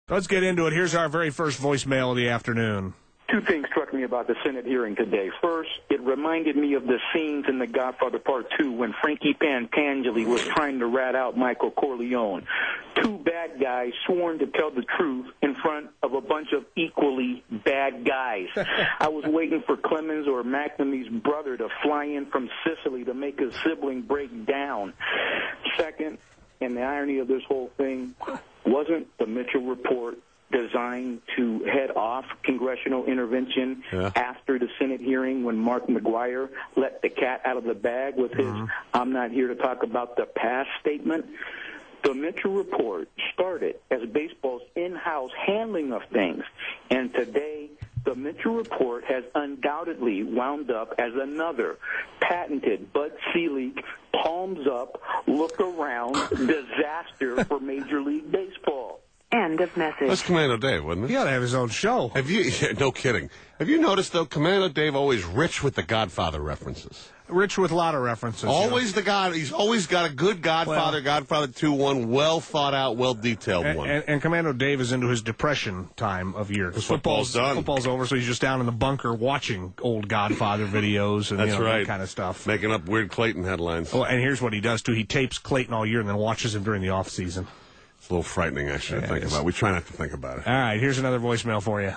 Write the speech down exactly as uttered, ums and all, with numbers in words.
Let's get into it. Here's our very first voicemail of the afternoon. Two things struck me about the Senate hearing today. First, it reminded me of the scenes in The Godfather Part two when Frankie Pantangeli was trying to rat out Michael Corleone. Two bad guys sworn to tell the truth in front of a bunch of equally bad guys. I was waiting for Clemens or McNamee's brother to fly in from Sicily to make his sibling break down. Second, and the irony of this whole thing, wasn't the Mitchell report designed to head off congressional intervention yeah. after the Senate hearing when Mark McGuire let the cat out of the bag with his mm-hmm. I'm not here to talk about the past statement? The Mitchell report started as baseball's in-house handling of things, and today the Mitchell report has undoubtedly wound up as another patented Bud Selig, palms up, look around disaster for Major League Baseball. End of message. That's Commando Dave, wasn't it? He ought to have his own show. Have you? Yeah, no kidding. Have you noticed, though, Commando Dave always rich with the Godfather references? Rich with a lot of references. Always you know? the God. He's always got a good Godfather, well, Godfather two, one, well thought out, well detailed and, one. And, and Commando Dave is into his depression time of year. Football's, football's done. Football's over, so he's just down in the bunker watching old Godfather videos and That's you know, right. that kind of stuff. Making up weird Clayton headlines. Oh, and here's what he does, too. He tapes Clayton all year and then watches him during the off season. It's a little frightening, actually, yeah, to think about. We try not to think about it. All right, here's another voicemail for you.